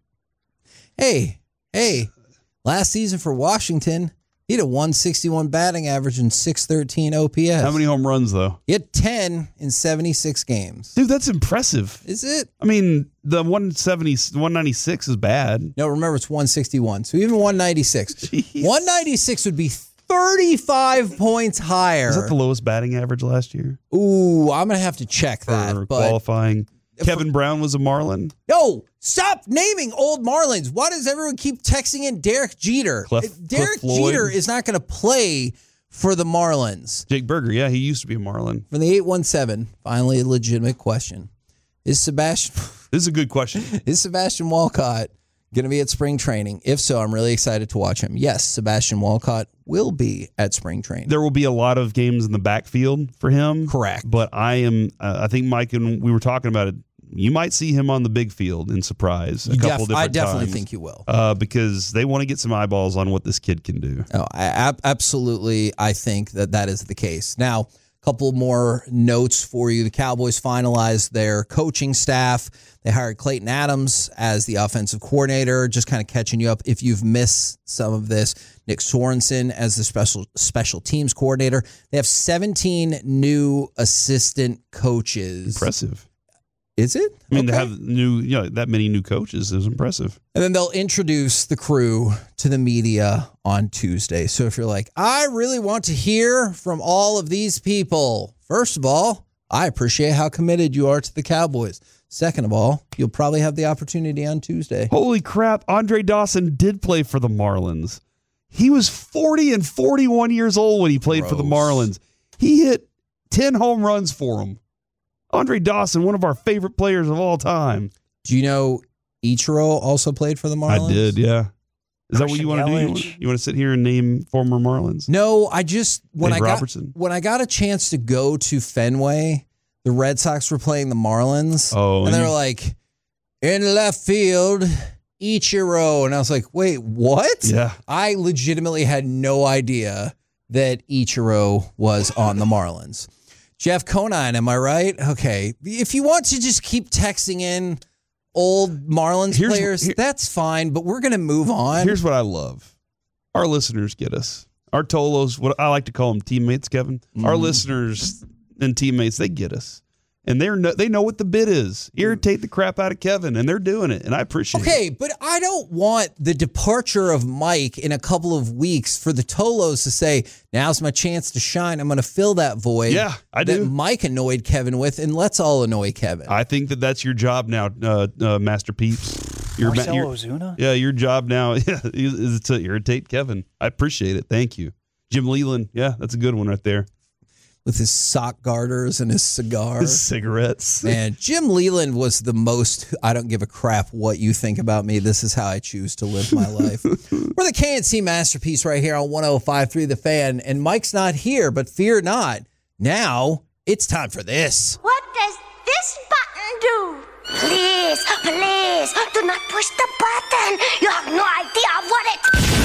Hey, hey, last season for Washington, he had a one sixty-one batting average and six thirteen O P S. How many home runs, though? He had ten in seventy-six games. Dude, that's impressive. Is it? I mean, the one seventy, one ninety-six is bad. No, remember, it's one sixty-one. So even one ninety-six. Jeez. one ninety-six would be thirty-five points higher. Is that the lowest batting average last year? Ooh, I'm going to have to check that. For But qualifying. Kevin Brown was a Marlin. no, stop naming old Marlins. Why does everyone keep texting in Derek Jeter? Cliff- Derek Cliff Floyd. Jeter is not going to play for the Marlins. Jake Berger, yeah, he used to be a Marlin. From the eight one seven, finally a legitimate question. Is Sebastian This is a good question. is Sebastian Walcott going to be at spring training? If so, I'm really excited to watch him. Yes, Sebastian Walcott will be at spring training. There will be a lot of games in the backfield for him. Correct. But I am, uh, I think Mike and we were talking about it. You might see him on the big field in surprise a You couple def- different I definitely times, think you will. uh, because they want to get some eyeballs on what this kid can do. Oh, I, ab- absolutely. I think that that is the case. Now, a couple more notes for you. The Cowboys finalized their coaching staff. They hired Clayton Adams as the offensive coordinator, just kind of catching you up if you've missed some of this. Nick Sorensen as the special special teams coordinator. They have seventeen new assistant coaches. Impressive. Is it? I mean, Okay. to have new, you know, that many new coaches is impressive. And then they'll introduce the crew to the media on Tuesday. So if you're like, I really want to hear from all of these people, first of all, I appreciate how committed you are to the Cowboys. Second of all, you'll probably have the opportunity on Tuesday. Holy crap. Andre Dawson did play for the Marlins. He was forty and forty-one years old when he played for the Gross. Marlins. He hit ten home runs for them. Andre Dawson, one of our favorite players of all time. Do you know Ichiro also played for the Marlins? I did, yeah. Is that what Christian you want to do? You Yelich. want, you want to sit here and name former Marlins? No, I just when Dave I got Robertson. when I got a chance to go to Fenway, the Red Sox were playing the Marlins. Oh, and and they you- were like, in left field, Ichiro. And I was like, wait, what? Yeah. I legitimately had no idea that Ichiro was on the Marlins. Jeff Conine, am I right? Okay. If you want to just keep texting in old Marlins Here's- players, here- that's fine, but we're going to move on. Here's what I love. Our listeners get us. Our Tolos, what I like to call them teammates, Kevin. Mm-hmm. Our listeners and teammates, they get us. And they're no, they know what the bid is. Irritate the crap out of Kevin, and they're doing it, and I appreciate it. Okay, but I don't want the departure of Mike in a couple of weeks for the Tolos to say, now's my chance to shine. I'm going to fill that void. Yeah, I that do. Mike annoyed Kevin with, and let's all annoy Kevin. I think that that's your job now, uh, uh, Master Peeps. Your, Marcell your- Ozuna? Yeah, your job now yeah, is, is to irritate Kevin. I appreciate it. Thank you. Jim Leland. Yeah, that's a good one right there. With his sock garters and his cigar. His cigarettes. Man, Jim Leland was the most, I don't give a crap what you think about me. This is how I choose to live my life. We're the K N C Masterpiece right here on one oh five point three The Fan. And Mike's not here, but fear not. Now it's time for this. What does this button do? Please, please, do not push the button. You have no idea what it...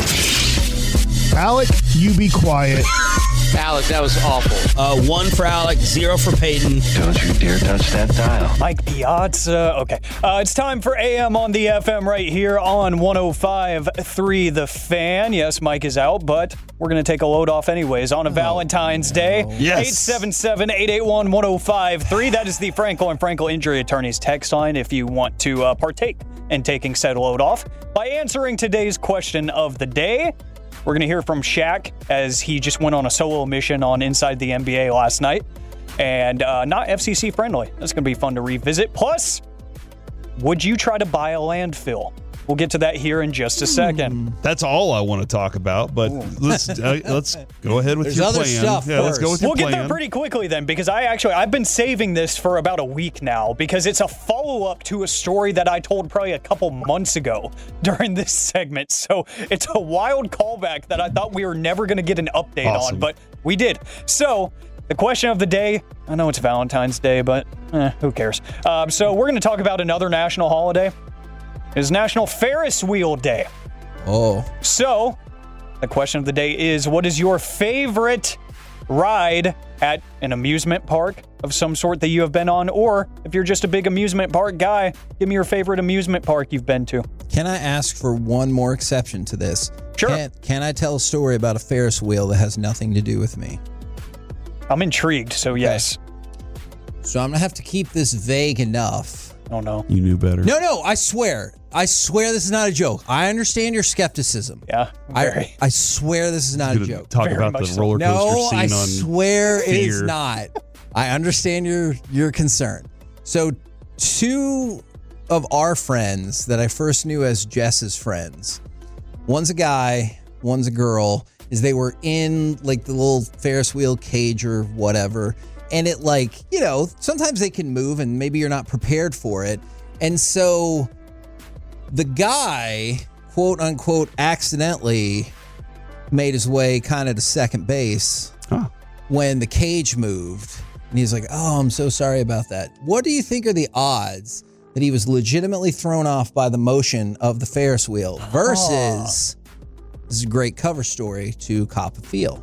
Alec, you be quiet. Alec, that was awful. Uh, one for Alec, zero for Peyton. Don't you dare touch that dial. Mike Piazza. Okay. Uh, it's time for A M on the F M right here on one oh five point three The Fan. Yes, Mike is out, but we're going to take a load off anyways on a oh, Valentine's no. Day. Yes. eight seven seven, eight eight one, one oh five three. That is the Frankel and Frankel Injury Attorneys text line if you want to uh, partake in taking said load off by answering today's question of the day. We're going to hear from Shaq as he just went on a solo mission on Inside the N B A last night. And uh, not F C C friendly. That's going to be fun to revisit. Plus, would you try to buy a landfill? We'll get to that here in just a second. That's all I want to talk about, but let's uh, let's go ahead with There's your other plan. stuff yeah, let's go with your We'll plan. get there pretty quickly then, because I actually, I've been saving this for about a week now, because it's a follow-up to a story that I told probably a couple months ago during this segment. So it's a wild callback that I thought we were never going to get an update Awesome. on, but we did. So the question of the day, I know it's Valentine's Day, but eh, who cares? Um, so we're going to talk about another national holiday. It's National Ferris Wheel Day. Oh. So, the question of the day is, what is your favorite ride at an amusement park of some sort that you have been on? Or, if you're just a big amusement park guy, give me your favorite amusement park you've been to. Can I ask for one more exception to this? Sure. Can, can I tell a story about a Ferris wheel that has nothing to do with me? I'm intrigued, so yes. So I'm going to have to keep this vague enough. Oh, no. You knew better. No, no, I swear. I swear this is not a joke. I understand your skepticism. Yeah, I, I swear this is not a Gonna joke. Talk about the roller coaster No, scene I on swear it is Fear. not. I understand your your concern. So two of our friends that I first knew as Jess's friends, one's a guy, one's a girl, is they were in like the little Ferris wheel cage or whatever. And it like, you know, sometimes they can move and maybe you're not prepared for it. And so the guy, quote unquote, accidentally made his way kind of to second base huh. when the cage moved. And he's like, oh, I'm so sorry about that. What do you think are the odds that he was legitimately thrown off by the motion of the Ferris wheel versus, oh. this is a great cover story to Cop a Feel?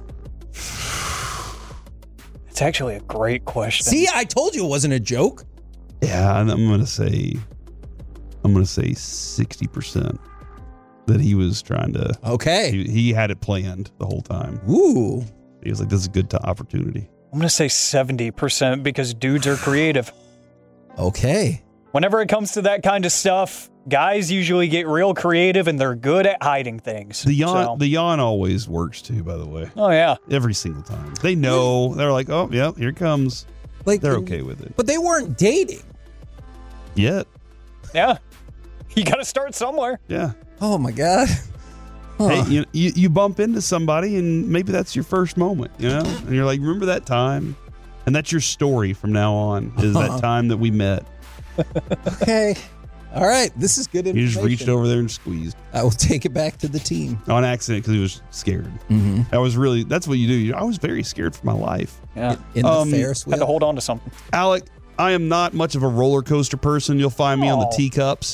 It's actually a great question. See, I told you it wasn't a joke. Yeah, and I'm gonna say, I'm gonna say sixty percent that he was trying to. Okay. He, he had it planned the whole time. Ooh. He was like, "This is a good t- opportunity." I'm going to say seventy percent because dudes are creative. Okay. Whenever it comes to that kind of stuff, guys usually get real creative and they're good at hiding things. The yawn, So- the yawn always works too. By the way. Oh yeah. Every single time they know, they're like, "Oh, yeah, here it comes." Like they're okay with it. But they weren't dating. Yet. Yeah. You got to start somewhere. Yeah. Oh my God. Huh. Hey, you, you you bump into somebody and maybe that's your first moment, you know, and you're like, remember that time, and that's your story from now on. Is Uh-huh. that time that we met? Okay. All right. This is good You information. just reached over there and squeezed I will take it back to the team. on accident because he was scared. Mm-hmm. I was really. That's what you do. I was very scared for my life. Yeah. In the Um, Ferris Had to wheel. hold on to something. Alec, I am not much of a roller coaster person. You'll find me on the Oh. teacups.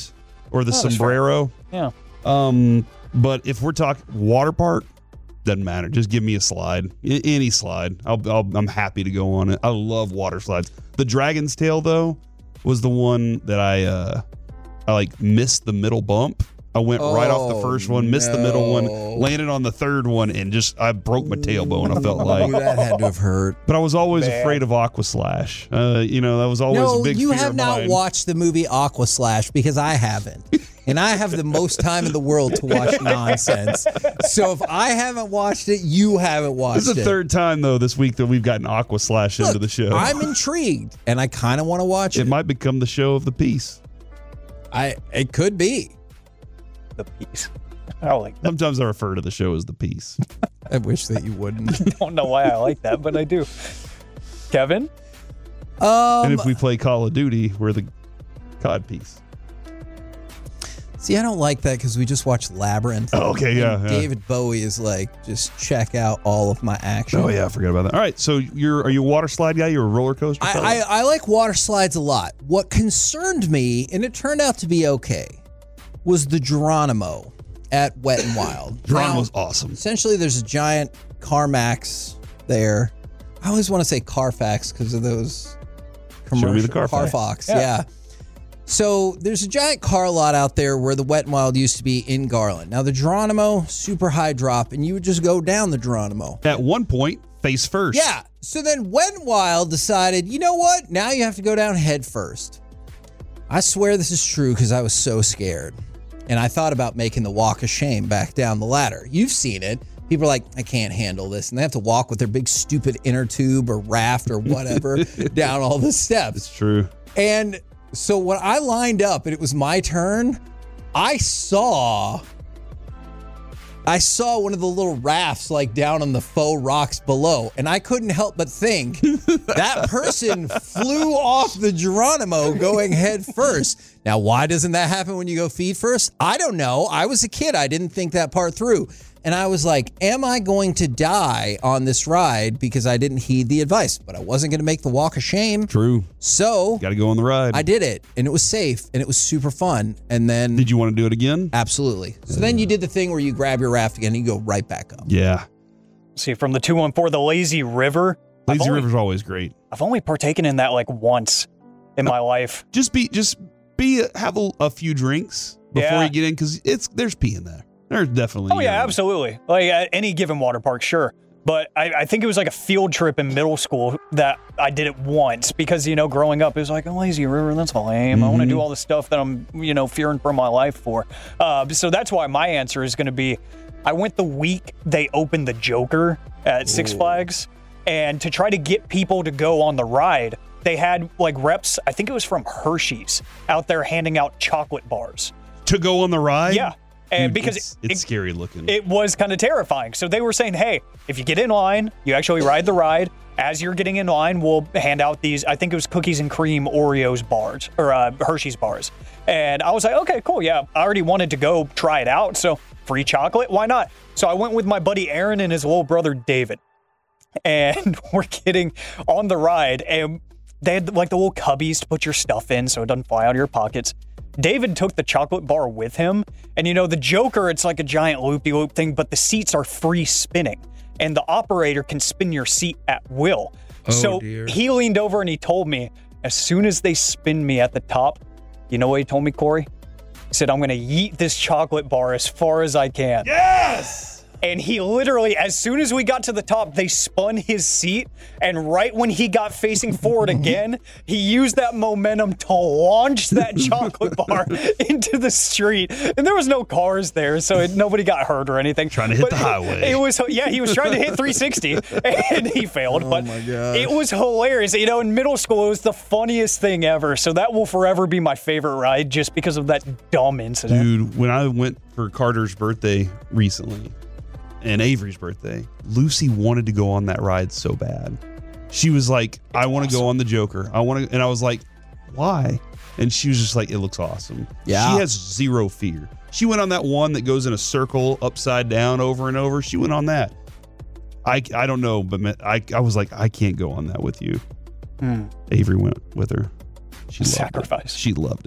or the Oh, that's sombrero. Yeah. Um, but if we're talking water park, doesn't matter. Just give me a slide, I- any slide. I'll, I'll, I'm happy to go on it. I love water slides. The Dragon's Tail though was the one that I uh, I like missed the middle bump. I went oh, right off the first one, missed no. the middle one, landed on the third one, and just I broke my tailbone. I felt like that had to have hurt. But I was always Man. afraid of Aqua Slash. Uh, you know, that was always no, a big. you fear have of not mine. watched the movie Aqua Slash because I haven't, and I have the most time in the world to watch nonsense. So if I haven't watched it, you haven't watched it. This is the it. third time though this week that we've gotten Aqua Slash Look, into the show. I'm intrigued, and I kind of want to watch it. It might become the show of the piece. I it could be. The piece. I like that. Sometimes I refer to the show as the piece. I wish that you wouldn't. I don't know why I like that, but I do. Kevin? Um, and if we play Call of Duty, we're the cod piece. See, I don't like that because we just watched Labyrinth. Oh, okay, yeah, And yeah. David Bowie is like, just check out all of my action. Oh yeah, I forgot about that. All right, so you're are you a water slide guy? You're a roller coaster? I, fella? I, I like water slides a lot. What concerned me, and it turned out to be okay, was the Geronimo at Wet n Wild. Geronimo's Now, awesome. Essentially, there's a giant CarMax there. I always want to say Carfax because of those commercials. Show me the Carfax. Carfax, Yeah. yeah. So there's a giant car lot out there where the Wet n Wild used to be in Garland. Now the Geronimo, super high drop, and you would just go down the Geronimo. At one point, face first. Yeah. So then Wet n Wild decided, you know what? Now you have to go down head first. I swear this is true because I was so scared. And I thought about making the walk of shame back down the ladder. You've seen it. People are like, I can't handle this. And they have to walk with their big stupid inner tube or raft or whatever down all the steps. It's true. And so when I lined up and it was my turn, I saw I saw one of the little rafts like down on the faux rocks below, and I couldn't help but think that person flew off the Geronimo going head first. Now, why doesn't that happen when you go feet first? I don't know. I was a kid. I didn't think that part through. And I was like, am I going to die on this ride because I didn't heed the advice? But I wasn't going to make the walk of shame. True. So got to go on the ride. I did it, and it was safe, and it was super fun. And then did you want to do it again? Absolutely. So yeah. Then you did the thing where you grab your raft again and you go right back up. Yeah. See, from the two one four, the Lazy River. Lazy only, River's always great. I've only partaken in that like once in my life. Just be, just be, have a, a few drinks before Yeah. you get in because it's there's pee in there. There's definitely. Oh, yeah, uh, absolutely. Like at any given water park, sure. But I, I think it was like a field trip in middle school that I did it once because, you know, growing up, it was like, a lazy river, that's lame. Mm-hmm. I want to do all the stuff that I'm, you know, fearing for my life for. Uh, so that's why my answer is going to be, I went the week they opened the Joker at Six Ooh. Flags. And to try to get people to go on the ride, they had like reps, I think it was from Hershey's, out there handing out chocolate bars. To go on the ride? Yeah. And Dude, because it's, it, it's scary looking. It was kind of terrifying. So they were saying, hey, if you get in line, you actually ride the ride. As you're getting in line, we'll hand out these, I think it was cookies and cream Oreos bars, or uh, Hershey's bars. And I was like, okay, cool. Yeah, I already wanted to go try it out. So free chocolate, why not? So I went with my buddy Aaron and his little brother David. And we're getting on the ride. And they had like the little cubbies to put your stuff in so it doesn't fly out of your pockets. David took the chocolate bar with him. And, you know, the Joker, it's like a giant loopy-loop thing, but the seats are free spinning. And the operator can spin your seat at will. Oh, so dear. he leaned over and he told me, as soon as they spin me at the top, you know what he told me, Corey? He said, I'm going to yeet this chocolate bar as far as I can. Yes! And he literally, as soon as we got to the top, they spun his seat. And right when he got facing forward again, he used that momentum to launch that chocolate bar into the street. And there was no cars there, so it, nobody got hurt or anything. Trying to hit But the highway. It was, yeah, he was trying to hit three sixty, and he failed. Oh but my gosh. it was hilarious. You know, in middle school, it was the funniest thing ever. So that will forever be my favorite ride just because of that dumb incident. Dude, when I went for Carter's birthday recently, and Avery's birthday, Lucy wanted to go on that ride so bad. She was like, I want to go on the Joker. I want to, and I was like, why? And she was just like, it looks awesome. Yeah. She has zero fear. She went on that one that goes in a circle upside down over and over. She went on that. I, I don't know, but I, I was like, I can't go on that with you. Hmm. Avery went with her. She loved Sacrifice. it. She loved it.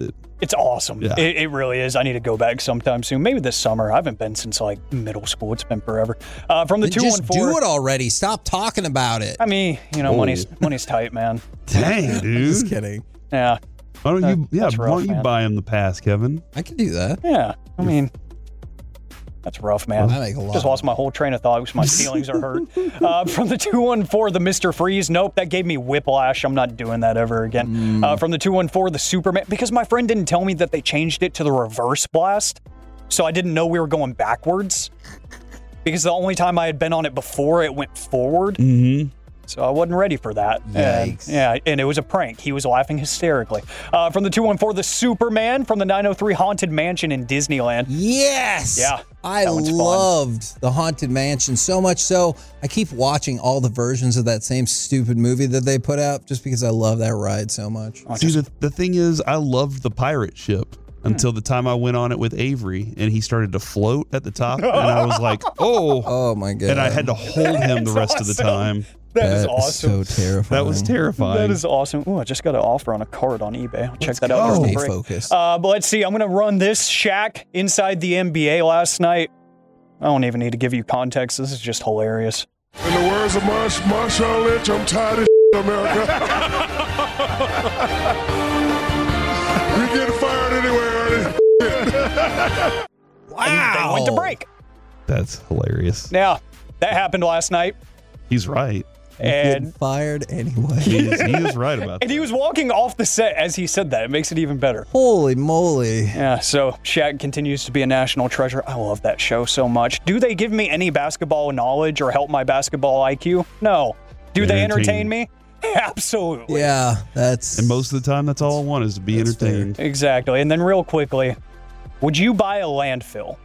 It's awesome. Yeah. It, it really is. I need to go back sometime soon. Maybe this summer. I haven't been since like middle school. It's been forever. Uh, from the two Just one four. do it already. Stop talking about it. I mean, you know, Whoa. money's money's tight, man. Dang, dude. Just kidding. Yeah. Why don't you? That- Yeah, that's why rough, don't you man. buy him the pass, Kevin? I can do that. Yeah. I mean, that's rough, man. I make a lot Just of lost my whole train of thought because my feelings are hurt. Uh, from the two one four, the Mister Freeze. Nope, that gave me whiplash. I'm not doing that ever again. Mm. Uh, from the two one four, the Superman. Because my friend didn't tell me that they changed it to the reverse blast. So I didn't know we were going backwards. Because the only time I had been on it before, it went forward. Mm-hmm. So I wasn't ready for that. And, Yikes. yeah, and it was a prank. He was laughing hysterically. Uh, from the two one four, the Superman. From the nine oh three, Haunted Mansion in Disneyland. Yes. Yeah, I that one's fun. loved the Haunted Mansion so much so I keep watching all the versions of that same stupid movie that they put out just because I love that ride so much. Oh, See, the, the thing is, I loved the pirate ship until the time I went on it with Avery, and he started to float at the top, and I was like, oh. Oh, my God. And I had to hold him the rest of the time. That is That awesome. so terrifying. That was terrifying. That is awesome. Ooh, I just got an offer on a card on eBay. I'll check Let's that out during go. the Stay break. focused. Uh, but let's see. I'm going to run this Shaq inside the N B A last night. I don't even need to give you context. This is just hilarious. In the words of Marsh, Marshawn Lynch, I'm tired of America. We get fired anyway, Ernie. Wow. They went to break. That's hilarious. Now, that happened last night. He's right. And Get fired anyway. He is, he is right about that. And he was walking off the set as he said that. It makes it even better. Holy moly. Yeah, so Shaq continues to be a national treasure. I love that show so much. Do they give me any basketball knowledge or help my basketball I Q? No. Do they entertain me? Absolutely. Yeah, that's... And most of the time, that's all I want is to be entertained. Exactly. And then real quickly, would you buy a landfill?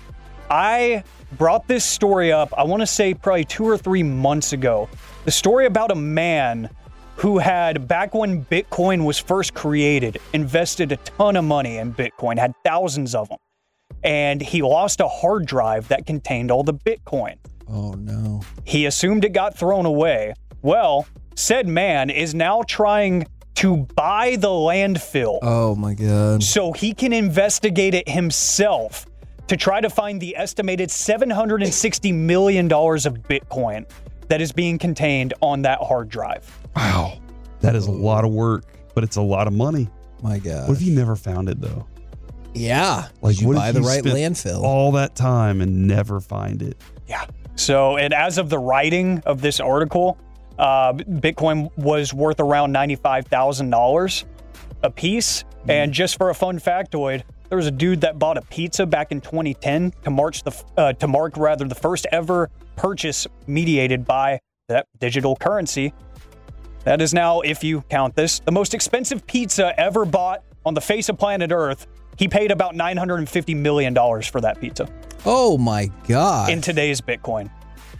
I brought this story up, I want to say probably two or three months ago. The story about a man who had, back when Bitcoin was first created, invested a ton of money in Bitcoin, had thousands of them. And he lost a hard drive that contained all the Bitcoin. Oh, no. He assumed it got thrown away. Well, said man is now trying to buy the landfill. Oh, my God. So he can investigate it himself to try to find the estimated seven hundred sixty million dollars of Bitcoin that is being contained on that hard drive. Wow. That is a lot of work, but it's a lot of money. My God. What if you never found it, though? Yeah. Like, Did you what buy if the you right spent landfill? all that time and never find it? Yeah. So, and as of the writing of this article, uh, Bitcoin was worth around ninety-five thousand dollars a piece. Mm. And just for a fun factoid, there was a dude that bought a pizza back in twenty ten to mark the uh, to mark rather the first ever purchase mediated by that digital currency. That is now, if you count this, the most expensive pizza ever bought on the face of planet Earth. He paid about nine hundred fifty million dollars for that pizza. Oh my God. In today's Bitcoin.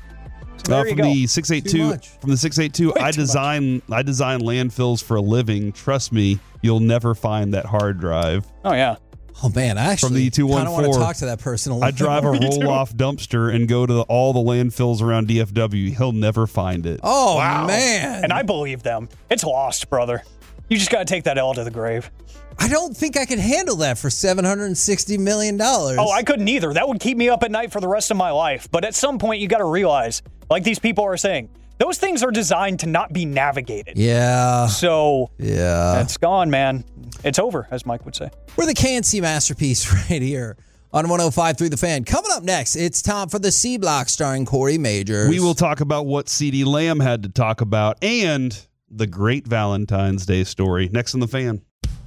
So Uh, there you from go. the six eighty-two, from the six eighty-two, Way I too design I design landfills for a living. Trust me, you'll never find that hard drive. Oh yeah. Oh man, I From the actually two one kind of want to four, talk to that person a little I drive a bit more. roll-off dumpster and go to the, all the landfills around D F W. He'll never find it. Oh Wow. man. And I believe them. It's lost, brother. You just got to take that L to the grave. I don't think I could handle that for seven hundred sixty million dollars. Oh, I couldn't either. That would keep me up at night for the rest of my life. But at some point, you got to realize, like these people are saying, those things are designed to not be navigated. Yeah. So, yeah. It's gone, man. It's over, as Mike would say. We're the K N C Masterpiece right here on one oh five point three The Fan. Coming up next, it's time for the C Block starring Corey Majors. We will talk about what CeeDee Lamb had to talk about and the great Valentine's Day story. Next on The Fan.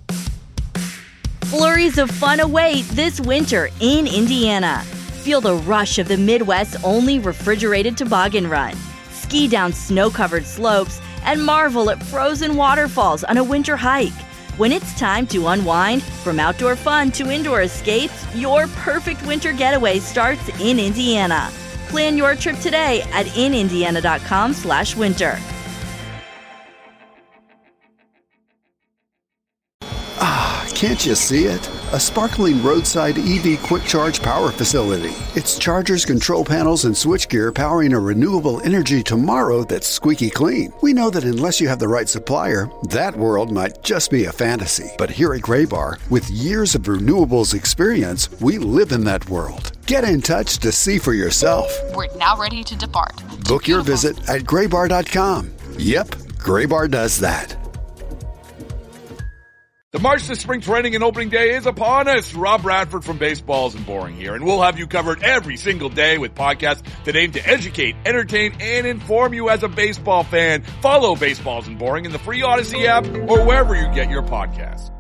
Flurries of fun await this winter in Indiana. Feel the rush of the Midwest's only refrigerated toboggan run. Ski down snow-covered slopes and marvel at frozen waterfalls on a winter hike. When it's time to unwind, from outdoor fun to indoor escapes, your perfect winter getaway starts in Indiana. Plan your trip today at inindiana.com slash winter. Can't you see it? A sparkling roadside E V quick charge power facility. It's chargers, control panels, and switchgear powering a renewable energy tomorrow that's squeaky clean. We know that unless you have the right supplier, that world might just be a fantasy. But here at Graybar, with years of renewables experience, we live in that world. Get in touch to see for yourself. We're now ready to depart. Book your visit at graybar dot com. Yep, Graybar does that. The march to spring training and opening day is upon us. Rob Bradford from Baseballs and Boring here, and we'll have you covered every single day with podcasts that aim to educate, entertain, and inform you as a baseball fan. Follow Baseballs and Boring in the free Odyssey app or wherever you get your podcasts.